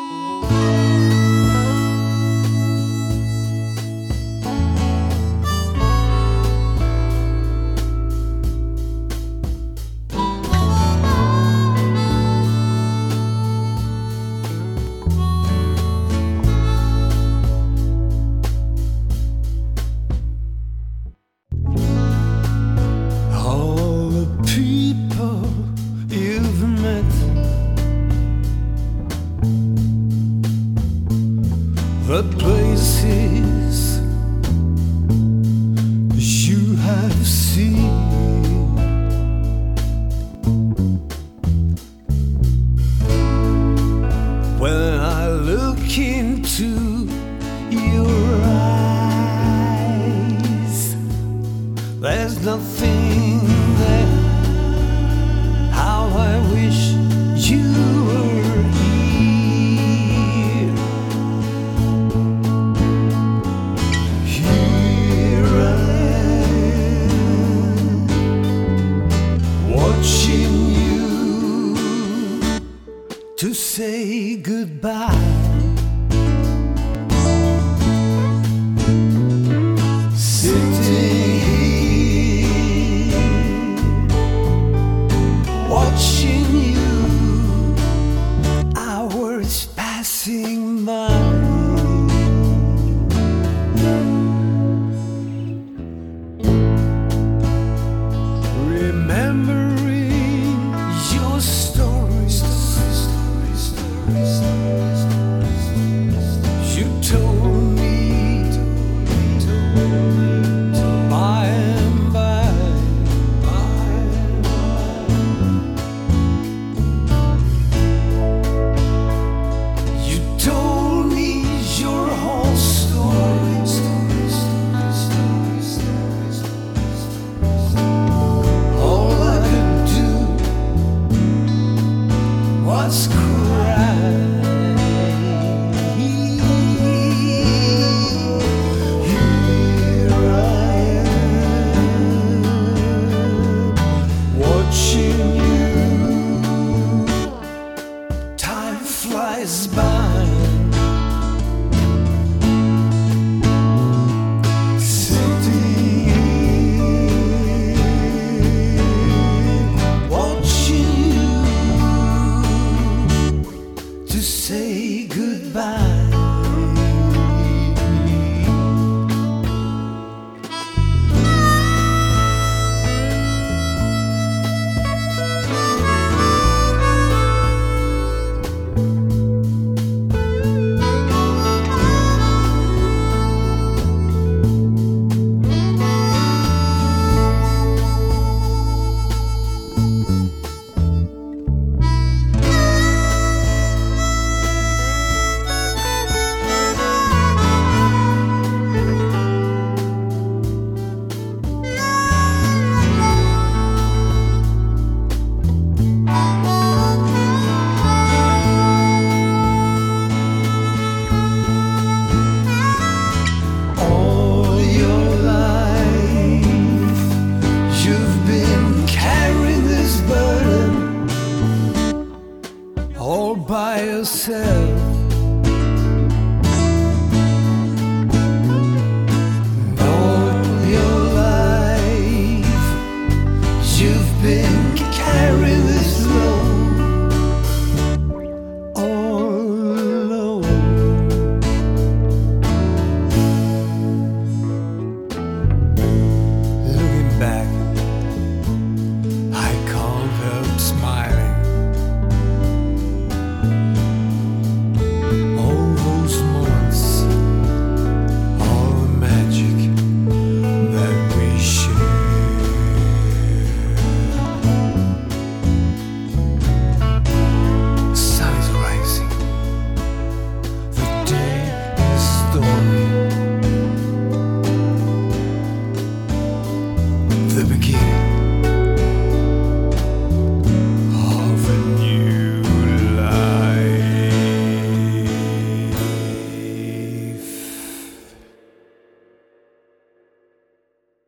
The places you have seen, when I look into your eyes, there's nothing there. How I wish you were here. Here I am, watching you to say goodbye. Sitting here, watching you, hours passing by. Remembering your stories, you told me by and by. You told me your whole story. All I could do was cry. Here I am, watching you. Time flies by. Sitting here, watching you to say goodbye. All your life you've been carrying this burden all by yourself. All your life you've been carrying this load all alone. Looking back, I can't help smiling. All those moments, all the magic that we share. The sun is rising, the day is dawning. The beginning